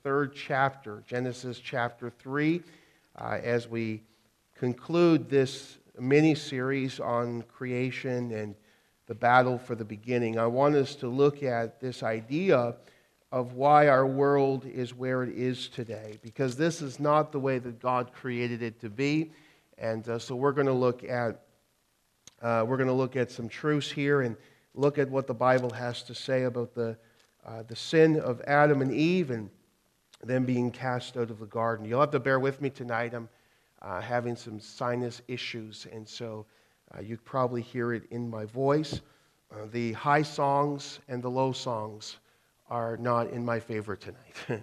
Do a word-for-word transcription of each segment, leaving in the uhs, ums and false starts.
third chapter, Genesis chapter three, uh, as we conclude this mini-series on creation and the battle for the beginning. I want us to look at this idea of why our world is where it is today, because this is not the way that God created it to be. And uh, so we're going to look at uh, we're going to look at some truths here and look at what the Bible has to say about the uh, the sin of Adam and Eve and them being cast out of the garden. You'll have to bear with me tonight. I'm uh, having some sinus issues, and so uh, you probably hear it in my voice. Uh, the high songs and the low songs are not in my favor tonight.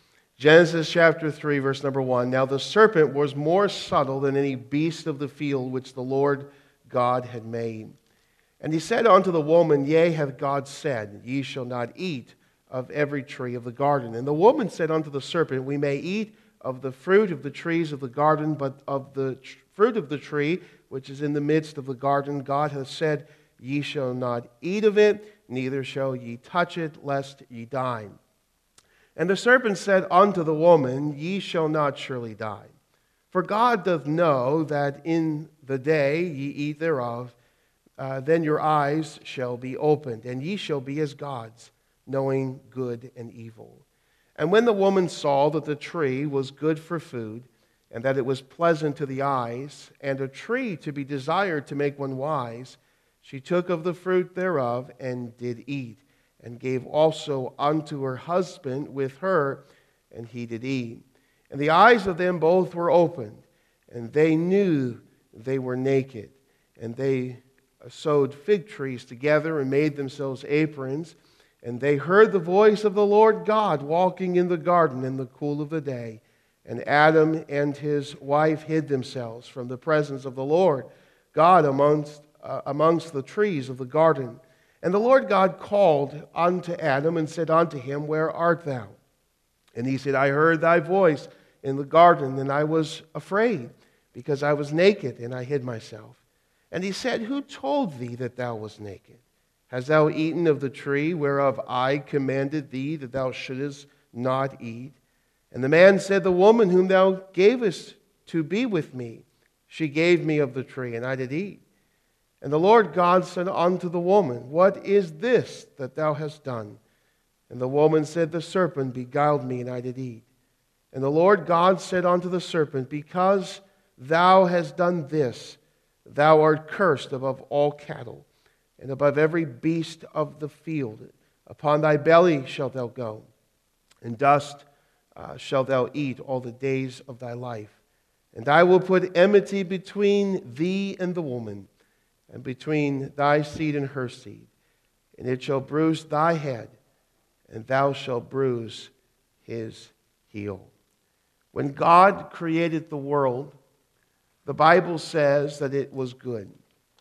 Genesis chapter three, verse number one. Now the serpent was more subtle than any beast of the field which the Lord God had made. And he said unto the woman, Yea, hath God said, Ye shall not eat of every tree of the garden. And the woman said unto the serpent, We may eat of the fruit of the trees of the garden, but of the tr- fruit of the tree which is in the midst of the garden, God hath said, Ye shall not eat of it, neither shall ye touch it, lest ye die. And the serpent said unto the woman, Ye shall not surely die. For God doth know that in the day ye eat thereof, uh, then your eyes shall be opened, and ye shall be as gods, knowing good and evil. And when the woman saw that the tree was good for food, and that it was pleasant to the eyes, and a tree to be desired to make one wise, she took of the fruit thereof, and did eat, and gave also unto her husband with her, and he did eat. And the eyes of them both were opened, and they knew they were naked. And they sewed fig trees together, and made themselves aprons. And they heard the voice of the Lord God walking in the garden in the cool of the day. And Adam and his wife hid themselves from the presence of the Lord God amongst, uh, amongst the trees of the garden. And the Lord God called unto Adam and said unto him, Where art thou? And he said, I heard thy voice in the garden, and I was afraid, because I was naked, and I hid myself. And he said, Who told thee that thou wast naked? Hast thou eaten of the tree whereof I commanded thee that thou shouldest not eat? And the man said, The woman whom thou gavest to be with me, she gave me of the tree, and I did eat. And the Lord God said unto the woman, What is this that thou hast done? And the woman said, The serpent beguiled me, and I did eat. And the Lord God said unto the serpent, Because thou hast done this, thou art cursed above all cattle, and above every beast of the field. Upon thy belly shalt thou go, and dust uh, shalt thou eat all the days of thy life. And I will put enmity between thee and the woman, and between thy seed and her seed. And it shall bruise thy head, and thou shalt bruise his heel. When God created the world, the Bible says that it was good.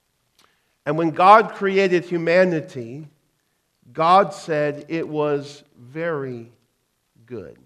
And when God created humanity, God said it was very good.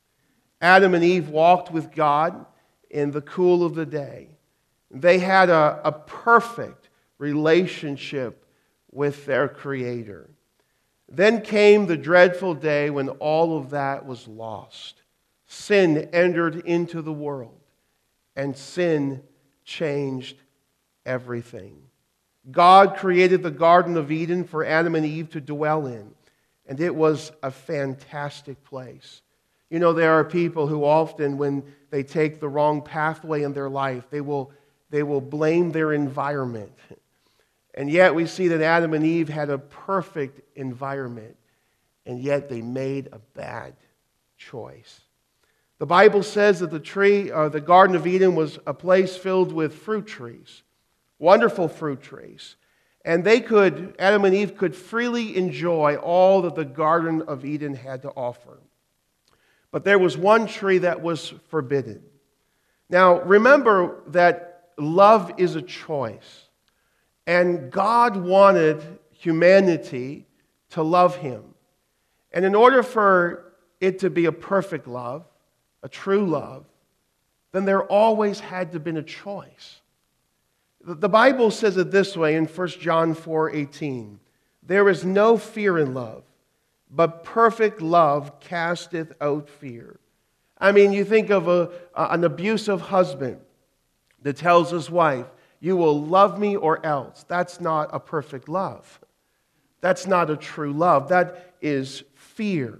Adam and Eve walked with God in the cool of the day. They had a, a perfect relationship with their Creator. Then came the dreadful day when all of that was lost. Sin entered into the world, and sin changed everything. God created the Garden of Eden for Adam and Eve to dwell in, and it was a fantastic place. You know, there are people who often, when they take the wrong pathway in their life, they will, they will blame their environment. And yet we see that Adam and Eve had a perfect environment, and yet they made a bad choice. The Bible says that the tree, or the Garden of Eden, was a place filled with fruit trees, wonderful fruit trees. And they could, Adam and Eve could freely enjoy all that the Garden of Eden had to offer. But there was one tree that was forbidden. Now, remember that love is a choice. And God wanted humanity to love Him. And in order for it to be a perfect love, a true love, then there always had to have been a choice. The Bible says it this way in First John four eighteen. There is no fear in love, but perfect love casteth out fear. I mean, you think of a, an abusive husband that tells his wife, you will love me or else. That's not a perfect love. That's not a true love. That is fear.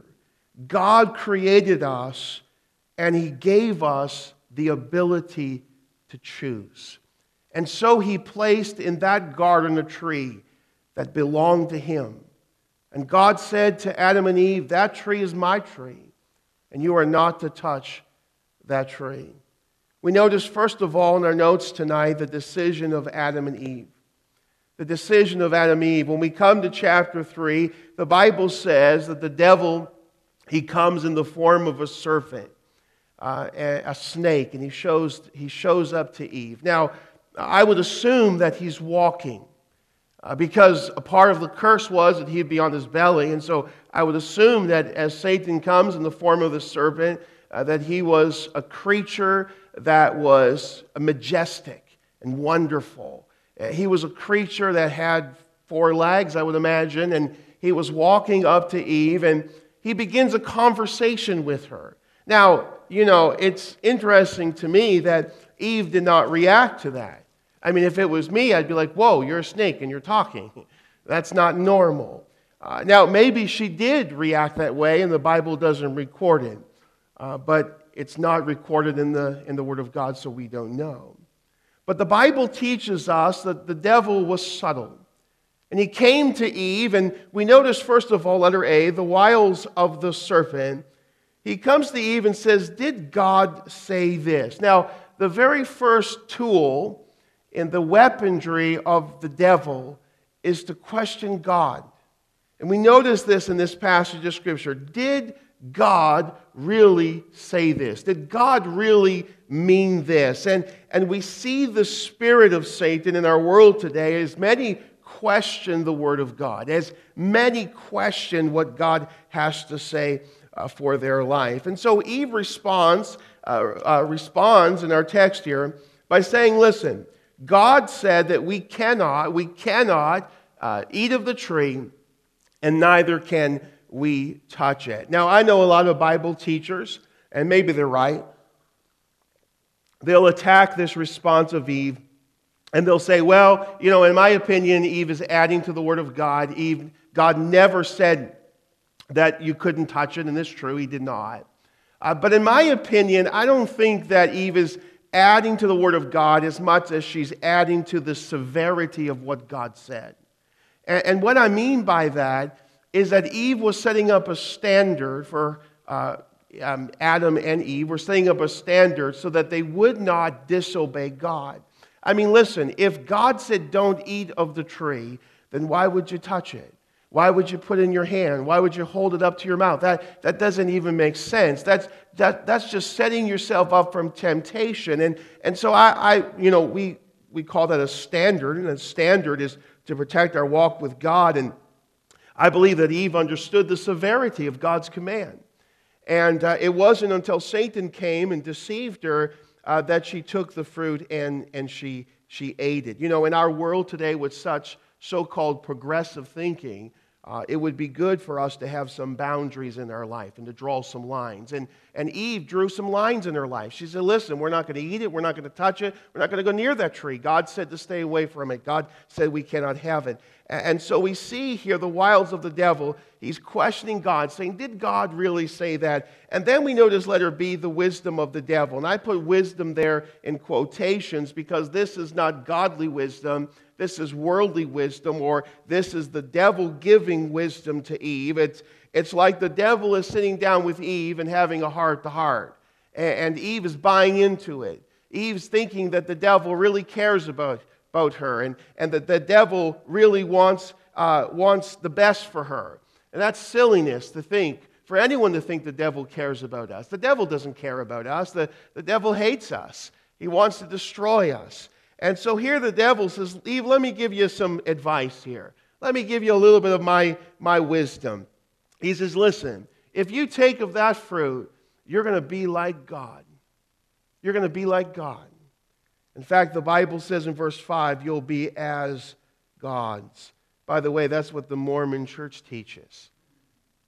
God created us, and He gave us the ability to choose. And so He placed in that garden a tree that belonged to Him. And God said to Adam and Eve, that tree is my tree, and you are not to touch that tree. We notice, first of all, in our notes tonight, the decision of Adam and Eve. The decision of Adam and Eve. When we come to chapter three, the Bible says that the devil, he comes in the form of a serpent, uh, a snake, and he shows, he shows up to Eve. Now, I would assume that he's walking, uh, because a part of the curse was that he'd be on his belly, and so I would assume that as Satan comes in the form of the serpent, uh, that he was a creature that was majestic and wonderful. He was a creature that had four legs, I would imagine, and he was walking up to Eve, and he begins a conversation with her. Now, you know, it's interesting to me that Eve did not react to that. I mean, if it was me, I'd be like, whoa, you're a snake and you're talking. That's not normal. Uh, now, maybe she did react that way, and the Bible doesn't record it. Uh, but it's not recorded in the, in the Word of God, so we don't know. But the Bible teaches us that the devil was subtle. And he came to Eve, and we notice, first of all, letter A, the wiles of the serpent. He comes to Eve and says, did God say this? Now, the very first tool in the weaponry of the devil is to question God. And we notice this in this passage of Scripture. Did God really say this? Did God really mean this? And, and we see the spirit of Satan in our world today as many question the Word of God, as many question what God has to say uh, for their life. And so Eve responds, uh, uh, responds in our text here by saying, listen, God said that we cannot, we cannot uh, eat of the tree, and neither can we touch it. Now, I know a lot of Bible teachers, and maybe they're right. They'll attack this response of Eve, and they'll say, well, you know, in my opinion, Eve is adding to the Word of God. Eve, God never said that you couldn't touch it, and it's true, He did not. Uh, but in my opinion, I don't think that Eve is adding to the Word of God as much as she's adding to the severity of what God said. And, and what I mean by that is that Eve was setting up a standard for uh, um, Adam and Eve, were setting up a standard so that they would not disobey God. I mean, listen, if God said don't eat of the tree, then why would you touch it? Why would you put it in your hand? Why would you hold it up to your mouth? That, that doesn't even make sense. That's, that, that's just setting yourself up from temptation. And, and so I, I, you know, we, we call that a standard, and a standard is to protect our walk with God. And I believe that Eve understood the severity of God's command. And uh, it wasn't until Satan came and deceived her uh, that she took the fruit and, and she, she ate it. You know, in our world today with such so-called progressive thinking, uh, it would be good for us to have some boundaries in our life and to draw some lines. And, and Eve drew some lines in her life. She said, listen, we're not going to eat it. We're not going to touch it. We're not going to go near that tree. God said to stay away from it. God said we cannot have it. And so we see here the wiles of the devil. He's questioning God, saying, did God really say that? And then we notice letter B, the wisdom of the devil. And I put wisdom there in quotations because this is not godly wisdom. This is worldly wisdom, or this is the devil giving wisdom to Eve. It's, it's like the devil is sitting down with Eve and having a heart-to-heart. And Eve is buying into it. Eve's thinking that the devil really cares about about her, and, and that the devil really wants, uh, wants the best for her. And that's silliness to think, for anyone to think the devil cares about us. The devil doesn't care about us. The, the devil hates us. He wants to destroy us. And so here the devil says, Eve, let me give you some advice here. Let me give you a little bit of my, my wisdom. He says, listen, if you take of that fruit, you're going to be like God. You're going to be like God. In fact, the Bible says in verse five, you'll be as gods. By the way, that's what the Mormon church teaches.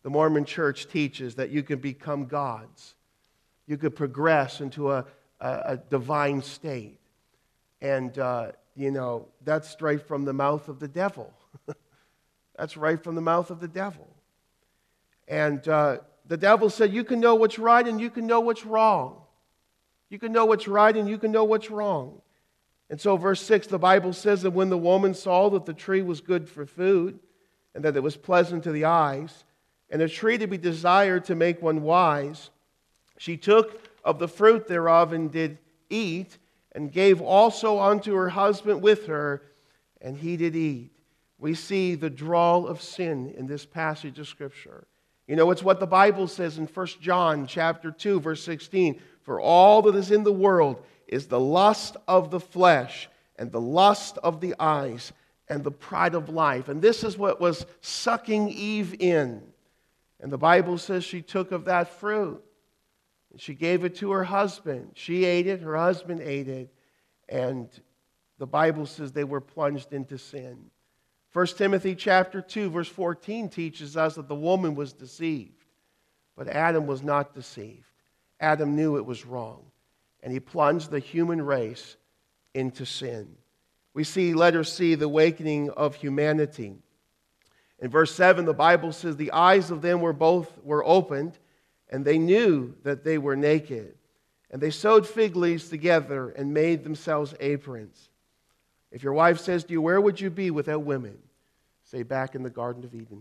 The Mormon Church teaches that you can become gods. You could progress into a, a, a divine state. And, uh, you know, that's straight from the mouth of the devil. That's right from the mouth of the devil. And uh, the devil said, you can know what's right and you can know what's wrong. You can know what's right and you can know what's wrong. And so verse six, the Bible says that when the woman saw that the tree was good for food and that it was pleasant to the eyes and a tree to be desired to make one wise, she took of the fruit thereof and did eat and gave also unto her husband with her, and he did eat. We see the drawl of sin in this passage of Scripture. You know, it's what the Bible says in First John chapter two, verse sixteen. For all that is in the world is the lust of the flesh and the lust of the eyes and the pride of life. And this is what was sucking Eve in. And the Bible says she took of that fruit. And she gave it to her husband. She ate it, her husband ate it. And the Bible says they were plunged into sin. First Timothy chapter two, verse fourteen teaches us that the woman was deceived. But Adam was not deceived. Adam knew it was wrong. And he plunged the human race into sin. We see, letter C, the awakening of humanity. In verse seven, the Bible says, the eyes of them were both were opened, and they knew that they were naked. And they sewed fig leaves together and made themselves aprons. If your wife says to you, where would you be without women? Say, back in the Garden of Eden.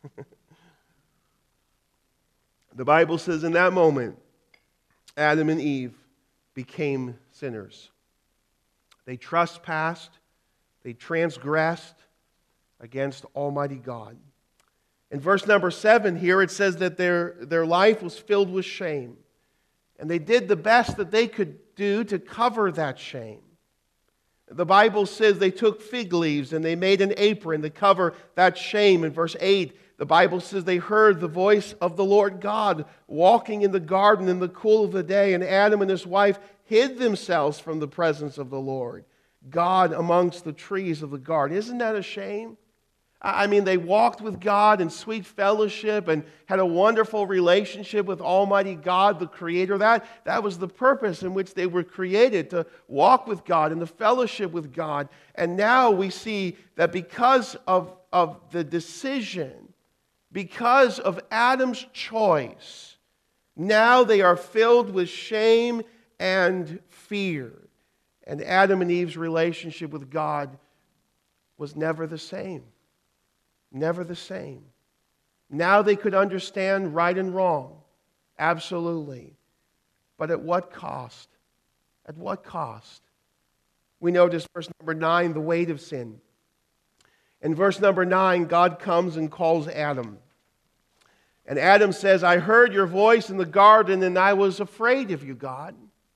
The Bible says in that moment, Adam and Eve became sinners. They trespassed, they transgressed against Almighty God. In verse number seven here, it says that their, their life was filled with shame. And they did the best that they could do to cover that shame. The Bible says they took fig leaves and they made an apron to cover that shame. In verse eight, the Bible says they heard the voice of the Lord God walking in the garden in the cool of the day, and Adam and his wife hid themselves from the presence of the Lord, God amongst the trees of the garden. Isn't that a shame? I mean, they walked with God in sweet fellowship and had a wonderful relationship with Almighty God, the Creator. That, that was the purpose in which they were created, to walk with God and to fellowship with God. And now we see that because of, of the decision, because of Adam's choice, now they are filled with shame and fear. And Adam and Eve's relationship with God was never the same. Never the same. Now they could understand right and wrong. Absolutely. But at what cost? At what cost? We notice verse number nine, the weight of sin. In verse number nine, God comes and calls Adam. And Adam says, I heard your voice in the garden and I was afraid of you, God.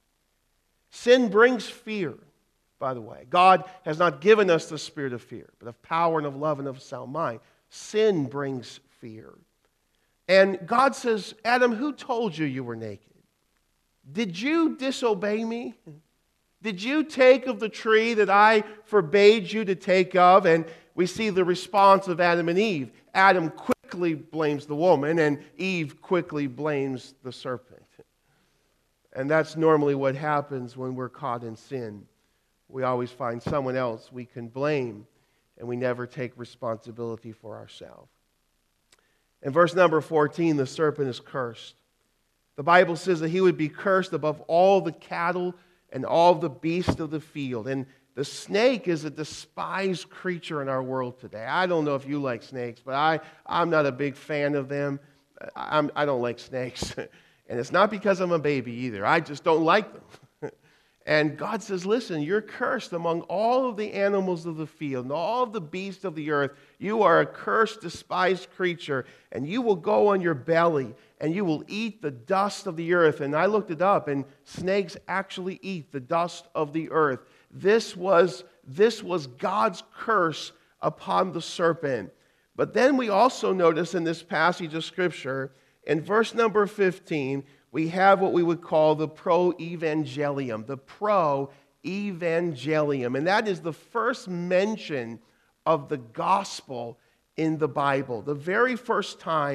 Sin brings fear. By the way, God has not given us the spirit of fear, but of power and of love and of a sound mind. Sin brings fear. And God says, Adam, who told you you were naked? Did you disobey me? Did you take of the tree that I forbade you to take of? And we see the response of Adam and Eve. Adam quickly blames the woman, and Eve quickly blames the serpent. And that's normally what happens when we're caught in sin. We always find someone else we can blame, and we never take responsibility for ourselves. In verse number fourteen, the serpent is cursed. The Bible says that he would be cursed above all the cattle and all the beasts of the field. And the snake is a despised creature in our world today. I don't know if you like snakes, but I, I'm not a big fan of them. I'm, I don't like snakes. And it's not because I'm a baby either. I just don't like them. And God says, listen, you're cursed among all of the animals of the field and all of the beasts of the earth. You are a cursed, despised creature, and you will go on your belly, and you will eat the dust of the earth. And I looked it up, and snakes actually eat the dust of the earth. This was, this was God's curse upon the serpent. But then we also notice in this passage of Scripture, in verse number fifteen, we have what we would call the pro-evangelium, the pro-evangelium. And that is the first mention of the gospel in the Bible. The very first time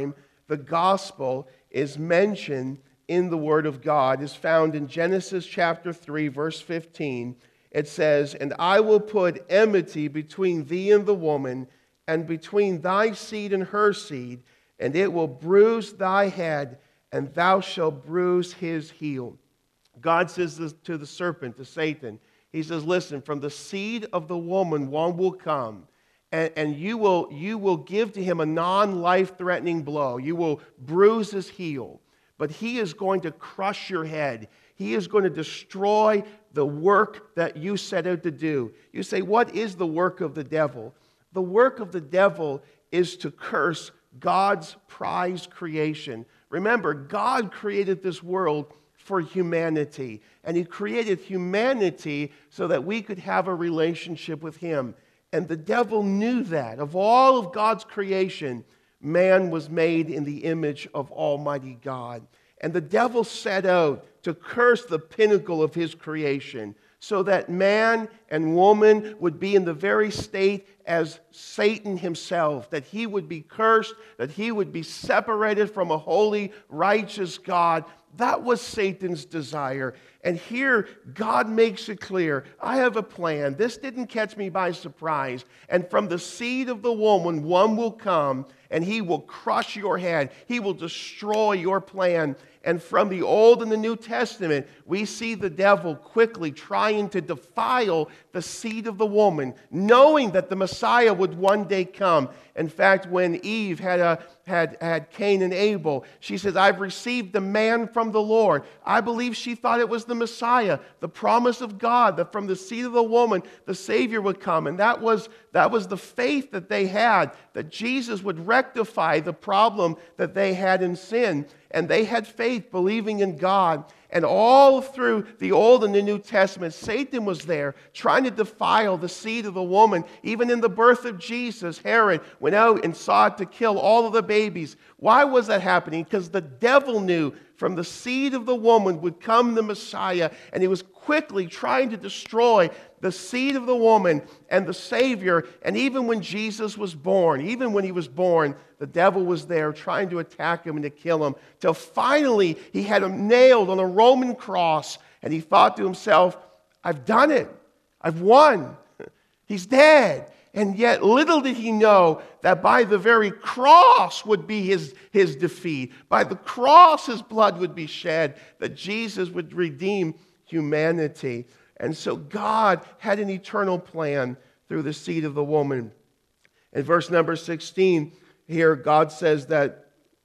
the gospel is mentioned in the Word of God is found in Genesis chapter three, verse fifteen. It says, "And I will put enmity between thee and the woman, and between thy seed and her seed, and it will bruise thy head, and thou shalt bruise his heel." God says this to the serpent, to Satan. He says, listen, from the seed of the woman, one will come, and, and you will, you will give to him a non-life-threatening blow. You will bruise his heel, but he is going to crush your head. He is going to destroy the work that you set out to do. You say, what is the work of the devil? The work of the devil is to curse God's prized creation. Remember, God created this world for humanity, and He created humanity so that we could have a relationship with Him. And the devil knew that. Of all of God's creation, man was made in the image of Almighty God. And the devil set out to curse the pinnacle of his creation so that man and woman would be in the very state as Satan himself, that he would be cursed, that he would be separated from a holy, righteous God. That was Satan's desire. And here, God makes it clear, I have a plan. This didn't catch me by surprise. And from the seed of the woman, one will come, and he will crush your head. He will destroy your plan. And from the Old and the New Testament, we see the devil quickly trying to defile the seed of the woman, knowing that the Messiah would one day come. In fact, when Eve had, a, had, had Cain and Abel, she says, I've received the man from the Lord. I believe she thought it was the Messiah, the promise of God, that from the seed of the woman, the Savior would come. And that was, that was the faith that they had, that Jesus would rectify the problem that they had in sin. And they had faith, believing in God. And all through the Old and the New Testament, Satan was there trying to defile the seed of the woman. Even in the birth of Jesus, Herod went out and sought to kill all of the babies. Why was that happening? Because the devil knew from the seed of the woman would come the Messiah, and he was quickly trying to destroy the seed of the woman and the Savior. And even when Jesus was born, even when he was born, the devil was there trying to attack him and to kill him, till finally he had him nailed on a Roman cross, and he thought to himself, I've done it. I've won. He's dead. And yet little did he know that by the very cross would be his, his defeat. By the cross his blood would be shed, that Jesus would redeem humanity. And so God had an eternal plan through the seed of the woman. In verse number sixteen, here God says that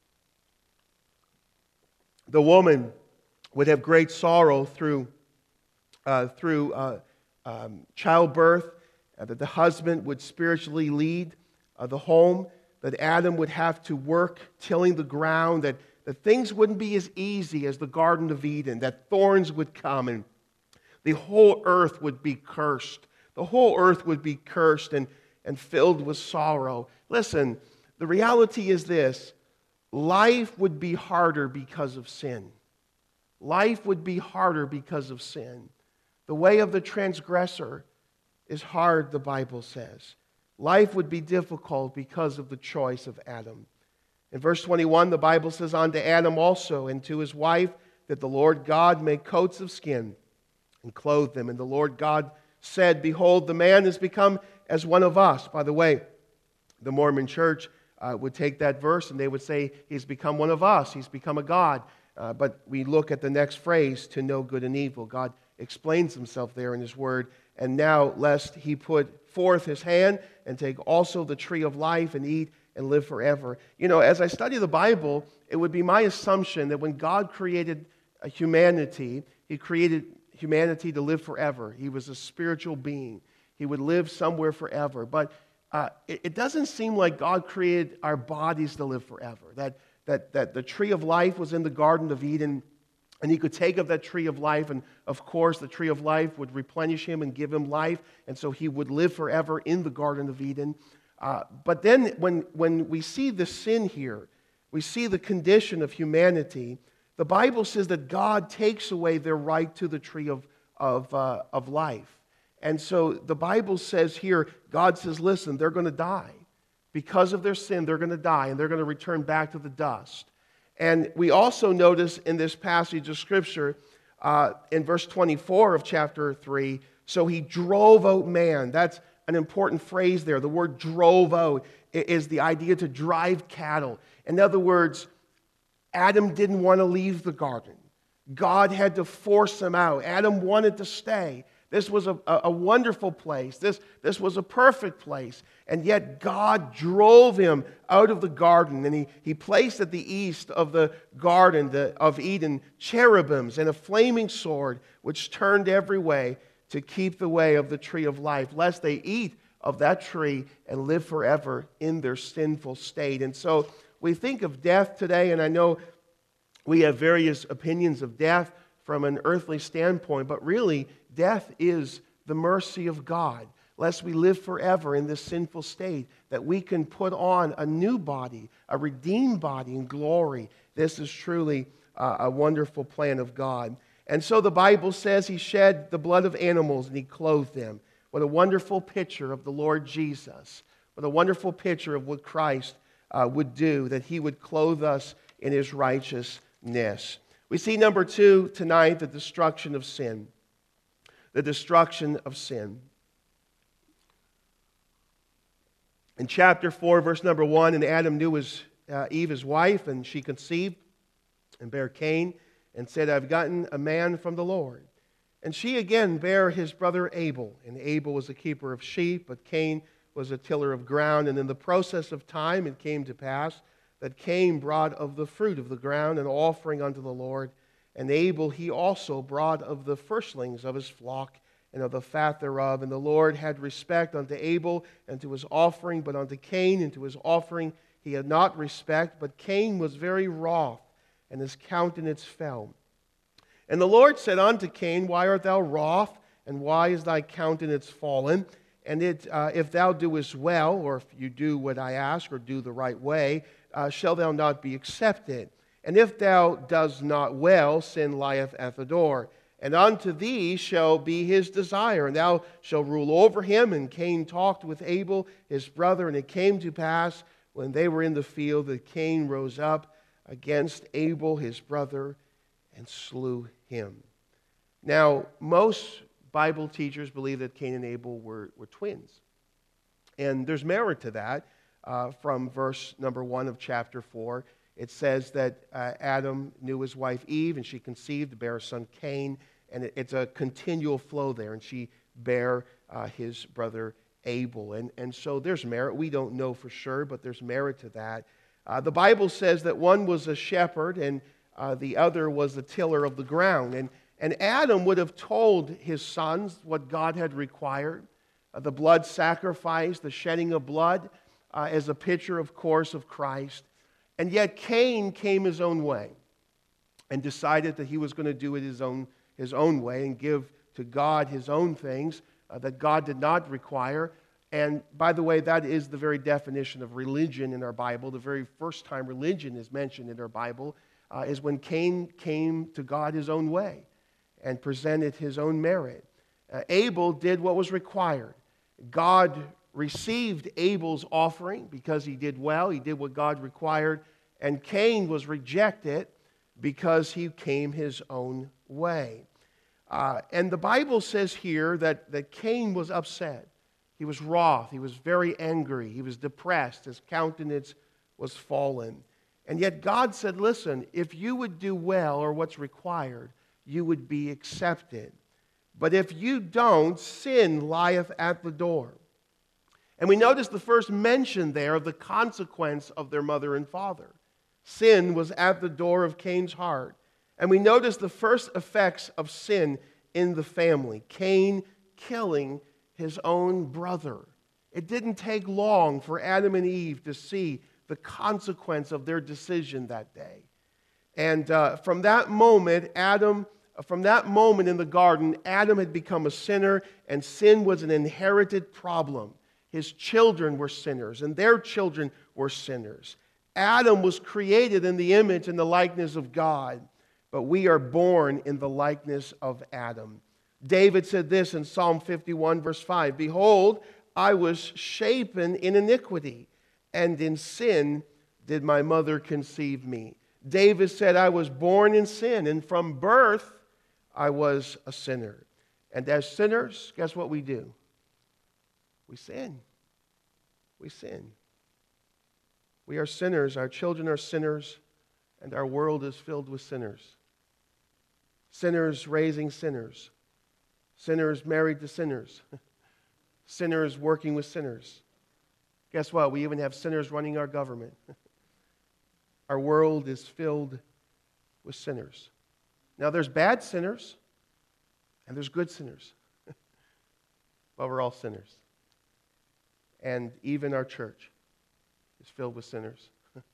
the woman would have great sorrow through, uh, through uh, um, childbirth, uh, that the husband would spiritually lead uh, the home, that Adam would have to work tilling the ground, that, that things wouldn't be as easy as the Garden of Eden, that thorns would come and the whole earth would be cursed. The whole earth would be cursed and, and filled with sorrow. Listen, the reality is this. Life would be harder because of sin. Life would be harder because of sin. The way of the transgressor is hard, the Bible says. Life would be difficult because of the choice of Adam. In verse twenty-one, the Bible says, unto Adam also and to his wife did the Lord God make coats of skin and clothe them. And the Lord God said, behold, the man has become as one of us. By the way, the Mormon church uh, would take that verse and they would say, he's become one of us. He's become a God. Uh, but we look at the next phrase, to know good and evil. God explains himself there in his word. And now, lest he put forth his hand and take also the tree of life and eat and live forever. You know, as I study the Bible, it would be my assumption that when God created humanity, He created humanity to live forever. He was a spiritual being. He would live somewhere forever. But uh, it, it doesn't seem like God created our bodies to live forever. That, that, that the tree of life was in the Garden of Eden, and he could take of that tree of life, and of course the tree of life would replenish him and give him life, and so he would live forever in the Garden of Eden. Uh, but then when, when we see the sin here, we see the condition of humanity. The Bible says that God takes away their right to the tree of, of, uh, of life. And so the Bible says here, God says, listen, they're going to die. because of their sin, they're going to die and they're going to return back to the dust. And we also notice in this passage of Scripture, uh, in verse twenty-four of chapter three, so he drove out man. That's an important phrase there. The word drove out is the idea to drive cattle. In other words, Adam didn't want to leave the garden. God had to force him out. Adam wanted to stay. This was a, a wonderful place. This, this was a perfect place. And yet God drove him out of the garden. And he, he placed at the east of the garden the, of Eden cherubims and a flaming sword which turned every way to keep the way of the tree of life, lest they eat of that tree and live forever in their sinful state. And so we think of death today, and I know we have various opinions of death from an earthly standpoint, but really, death is the mercy of God, lest we live forever in this sinful state, that we can put on a new body, a redeemed body in glory. This is truly uh, a wonderful plan of God. And so the Bible says he shed the blood of animals and he clothed them. What a wonderful picture of the Lord Jesus. What a wonderful picture of what Christ uh, would do, that he would clothe us in his righteousness. We see, number two, tonight, the destruction of sin. The destruction of sin. In chapter four, verse number one, and Adam knew his, uh, Eve his wife, and she conceived and bare Cain, and said, I've gotten a man from the Lord. And she again bare his brother Abel. And Abel was a keeper of sheep, but Cain was a tiller of ground. And in the process of time it came to pass that Cain brought of the fruit of the ground an offering unto the Lord. And Abel he also brought of the firstlings of his flock and of the fat thereof. And the Lord had respect unto Abel and to his offering, but unto Cain and to his offering he had not respect. But Cain was very wroth, and his countenance fell. And the Lord said unto Cain, Why art thou wroth, and why is thy countenance fallen? And it, uh, if thou doest well, or if you do what I ask, or do the right way, uh, shall thou not be accepted. And if thou dost not well, sin lieth at the door. And unto thee shall be his desire, and thou shalt rule over him. And Cain talked with Abel his brother, and it came to pass, when they were in the field, that Cain rose up against Abel his brother, and slew him. Now, most Bible teachers believe that Cain and Abel were, were twins. And there's merit to that. Uh, from verse number one of chapter four, it says that uh, Adam knew his wife Eve, and she conceived to bear a son Cain. And it, it's a continual flow there. And she bare uh, his brother Abel. And, and so there's merit. We don't know for sure, but there's merit to that. Uh, the Bible says that one was a shepherd, and Uh, the other was the tiller of the ground. And, and Adam would have told his sons what God had required. Uh, the blood sacrifice, the shedding of blood, uh, as a picture, of course, of Christ. And yet Cain came his own way and decided that he was going to do it his own, his own way and give to God his own things uh, that God did not require. And by the way, that is the very definition of religion in our Bible. The very first time religion is mentioned in our Bible Uh, is when Cain came to God his own way and presented his own merit. Uh, Abel did what was required. God received Abel's offering because he did well. He did what God required. And Cain was rejected because he came his own way. Uh, and the Bible says here that, that Cain was upset. He was wroth. He was very angry. He was depressed. His countenance was fallen. And yet God said, listen, if you would do well, or what's required, you would be accepted. But if you don't, sin lieth at the door. And we notice the first mention there of the consequence of their mother and father. Sin was at the door of Cain's heart. And we notice the first effects of sin in the family. Cain killing his own brother. It didn't take long for Adam and Eve to see the consequence of their decision that day. And uh, from that moment, Adam, from that moment in the garden, Adam had become a sinner, and sin was an inherited problem. His children were sinners, and their children were sinners. Adam was created in the image and the likeness of God, but we are born in the likeness of Adam. David said this in Psalm fifty-one, verse five, Behold, I was shapen in iniquity, and in sin did my mother conceive me. David said, I was born in sin, and from birth I was a sinner. And as sinners, guess what we do? We sin. We sin. We are sinners. Our children are sinners, and our world is filled with sinners. Sinners raising sinners. Sinners married to sinners. Sinners working with sinners. Guess what? We even have sinners running our government. Our world is filled with sinners. Now, there's bad sinners, and there's good sinners. But we're all sinners. And even our church is filled with sinners.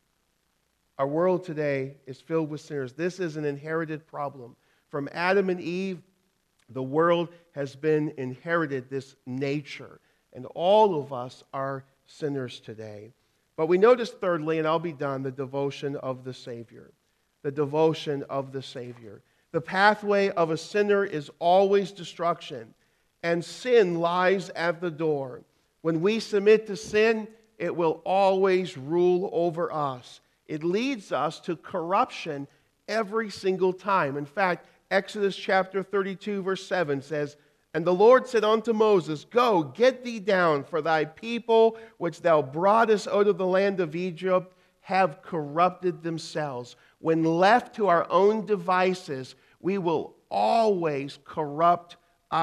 Our world today is filled with sinners. This is an inherited problem. From Adam and Eve, the world has been inherited, this nature. And all of us are sinners today. But we notice thirdly, and I'll be done, the devotion of the Savior. The devotion of the Savior. The pathway of a sinner is always destruction, and sin lies at the door. When we submit to sin, it will always rule over us. It leads us to corruption every single time. In fact, Exodus chapter thirty-two, verse seven says, And the Lord said unto Moses, Go, get thee down, for thy people, which thou broughtest out of the land of Egypt, have corrupted themselves. When left to our own devices, we will always corrupt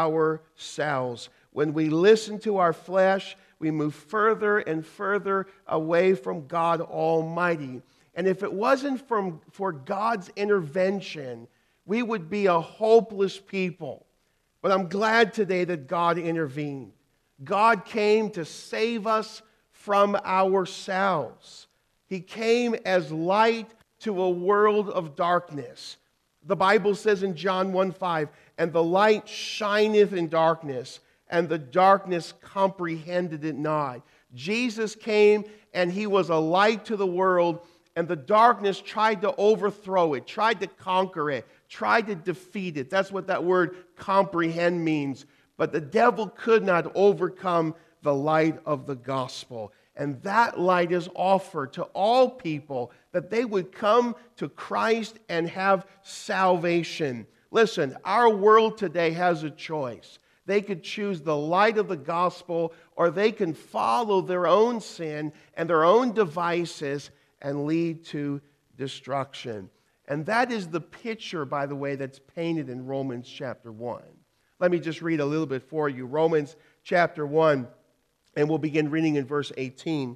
ourselves. When we listen to our flesh, we move further and further away from God Almighty. And if it wasn't from, for God's intervention, we would be a hopeless people. But I'm glad today that God intervened. God came to save us from ourselves. He came as light to a world of darkness. The Bible says in John one five, And the light shineth in darkness, and the darkness comprehended it not. Jesus came and He was a light to the world, and the darkness tried to overthrow it, tried to conquer it, tried to defeat it. That's what that word comprehend means. But the devil could not overcome the light of the gospel. And that light is offered to all people, that they would come to Christ and have salvation. Listen, our world today has a choice. They could choose the light of the gospel, or they can follow their own sin and their own devices and lead to destruction. And that is the picture, by the way, that's painted in Romans chapter one. Let me just read a little bit for you. Romans chapter one, and we'll begin reading in verse eighteen.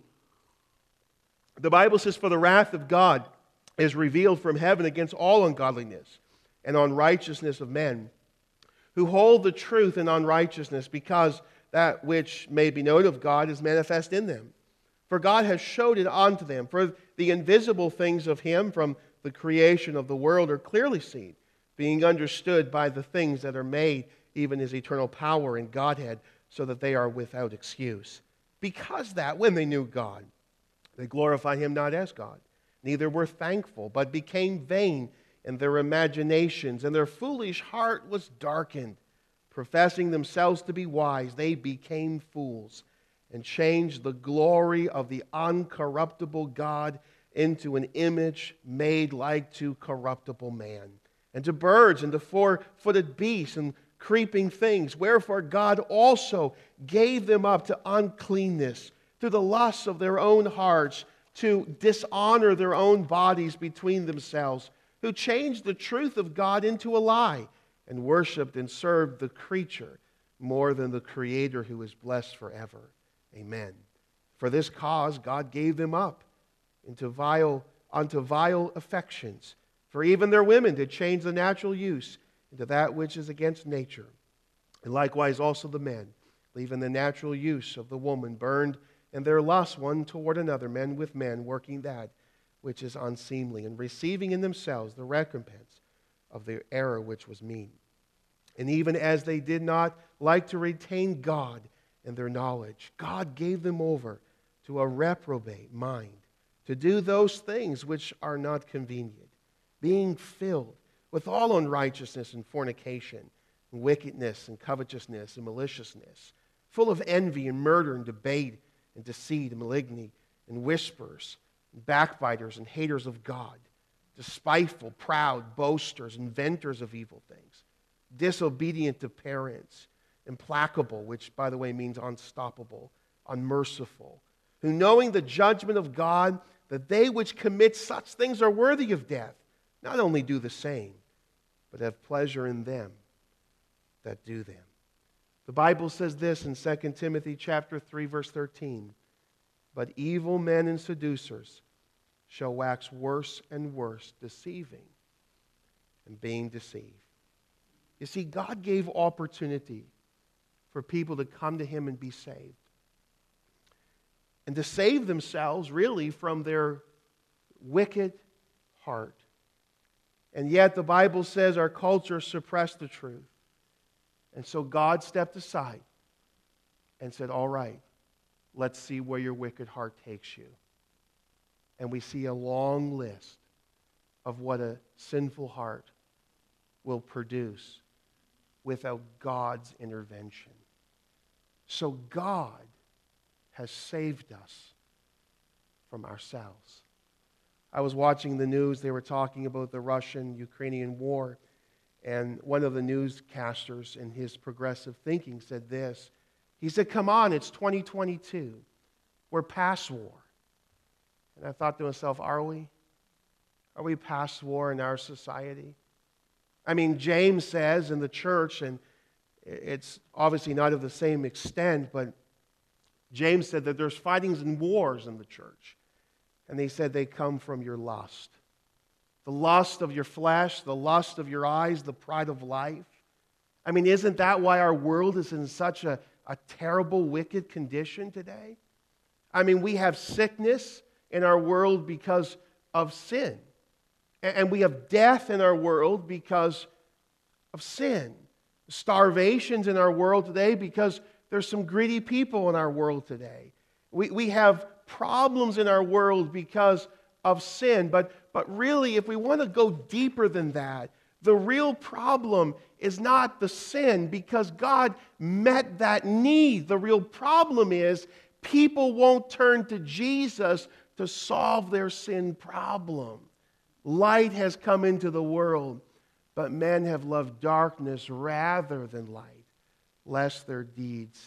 The Bible says, For the wrath of God is revealed from heaven against all ungodliness and unrighteousness of men, who hold the truth in unrighteousness, because that which may be known of God is manifest in them. For God has showed it unto them. For the invisible things of Him from the creation of the world are clearly seen, being understood by the things that are made, even His eternal power and Godhead, so that they are without excuse. Because that, when they knew God, they glorified Him not as God, neither were thankful, but became vain in their imaginations, and their foolish heart was darkened. Professing themselves to be wise, they became fools, and changed the glory of the uncorruptible God into an image made like to corruptible man, and to birds, and to four-footed beasts, and creeping things. Wherefore God also gave them up to uncleanness, through the lusts of their own hearts, to dishonor their own bodies between themselves, who changed the truth of God into a lie, and worshipped and served the creature more than the Creator, who is blessed forever. Amen. For this cause God gave them up into vile, unto vile affections. For even their women did change the natural use into that which is against nature. And likewise also the men, leaving the natural use of the woman, burned in their lust one toward another, men with men, working that which is unseemly, and receiving in themselves the recompense of their error which was mean. And even as they did not like to retain God in their knowledge, God gave them over to a reprobate mind, to do those things which are not convenient, being filled with all unrighteousness and fornication, and wickedness and covetousness and maliciousness, full of envy and murder and debate and deceit and malignity, and whisperers, and backbiters and haters of God, despiteful, proud, boasters, inventors of evil things, disobedient to parents, implacable, which, by the way, means unstoppable, unmerciful, who knowing the judgment of God, that they which commit such things are worthy of death, not only do the same, but have pleasure in them that do them. The Bible says this in Second Timothy chapter three, verse thirteen, but evil men and seducers shall wax worse and worse, deceiving and being deceived. You see, God gave opportunity for people to come to Him and be saved. And to save themselves, really, from their wicked heart. And yet the Bible says our culture suppressed the truth. And so God stepped aside and said, all right, let's see where your wicked heart takes you. And we see a long list of what a sinful heart will produce without God's intervention. So God has saved us from ourselves. I was watching the news. They were talking about the Russian-Ukrainian war. And one of the newscasters in his progressive thinking said this. He said, come on, it's twenty twenty-two. We're past war. And I thought to myself, are we? Are we past war in our society? I mean, James says in the church, and it's obviously not of the same extent, but James said that there's fightings and wars in the church. And he said they come from your lust. The lust of your flesh, the lust of your eyes, the pride of life. I mean, isn't that why our world is in such a, a terrible, wicked condition today? I mean, we have sickness in our world because of sin. And we have death in our world because of sin. Starvations in our world today because there's some greedy people in our world today. We, we have problems in our world because of sin. But, but really, if we want to go deeper than that, the real problem is not the sin because God met that need. The real problem is people won't turn to Jesus to solve their sin problem. Light has come into the world, but men have loved darkness rather than light, lest their deeds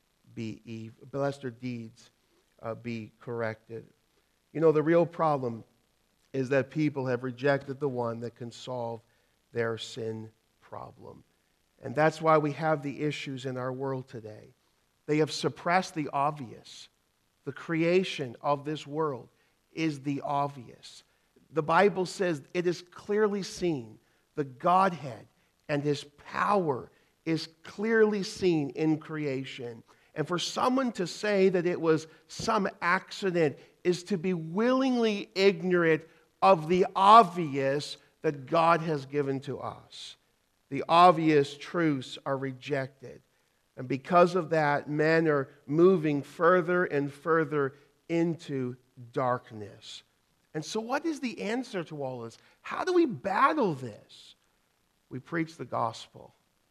be evil, lest their deeds uh, be corrected. You know, the real problem is that people have rejected the one that can solve their sin problem. And that's why we have the issues in our world today. They have suppressed the obvious. The creation of this world is the obvious. The Bible says it is clearly seen. The Godhead and His power is clearly seen in creation. And for someone to say that it was some accident is to be willingly ignorant of the obvious that God has given to us. The obvious truths are rejected. And because of that, men are moving further and further into darkness. And so what is the answer to all this? How do we battle this? We preach the gospel.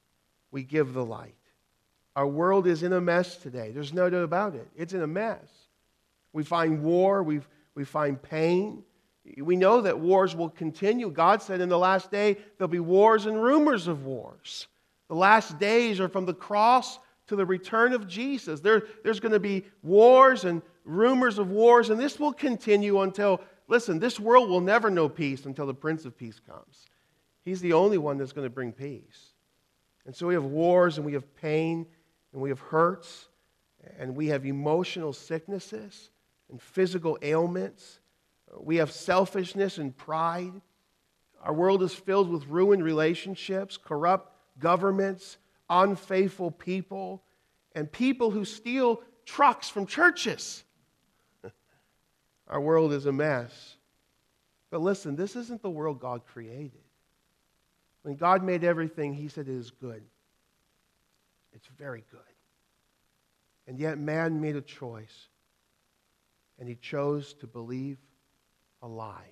We give the light. Our world is in a mess today. There's no doubt about it. It's in a mess. We find war. We we find pain. We know that wars will continue. God said in the last day there'll be wars and rumors of wars. The last days are from the cross to the return of Jesus. There, there's going to be wars and rumors of wars, and this will continue until, listen, this world will never know peace until the Prince of Peace comes. He's the only one that's going to bring peace. And so we have wars, and we have pain, and we have hurts, and we have emotional sicknesses and physical ailments. We have selfishness and pride. Our world is filled with ruined relationships, corrupt governments, unfaithful people, and people who steal trucks from churches. Our world is a mess. But listen, this isn't the world God created. When God made everything, He said it is good. It's very good. And yet man made a choice, and he chose to believe a lie.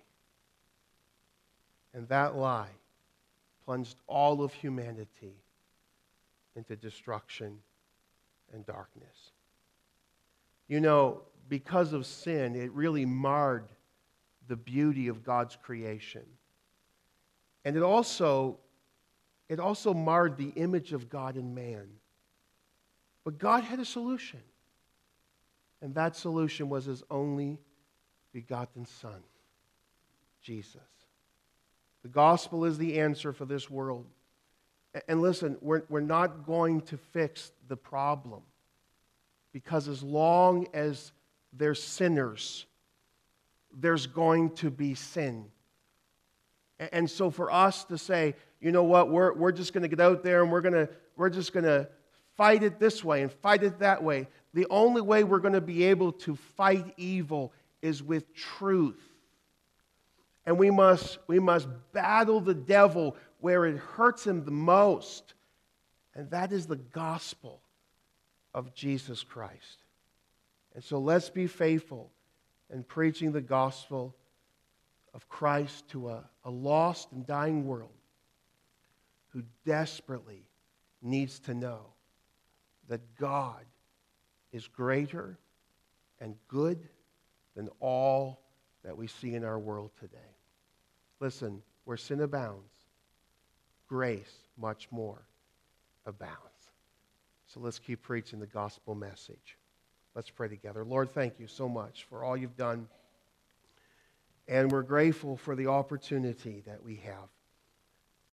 And that lie plunged all of humanity into destruction and darkness. You know, because of sin, it really marred the beauty of God's creation. And it also, it also marred the image of God in man. But God had a solution. And that solution was his only begotten Son, Jesus. The gospel is the answer for this world. And listen, we're, we're not going to fix the problem, because as long as there's sinners, there's going to be sin. And so for us to say, you know what, we're, we're just going to get out there and we're going to we're just going to fight it this way and fight it that way. The only way we're going to be able to fight evil is with truth. And we must, we must battle the devil where it hurts him the most. And that is the gospel of Jesus Christ. And so let's be faithful in preaching the gospel of Christ to a, a lost and dying world who desperately needs to know that God is greater and good than all that we see in our world today. Listen, where sin abounds, grace much more abounds. So let's keep preaching the gospel message. Let's pray together. Lord, thank you so much for all you've done. And we're grateful for the opportunity that we have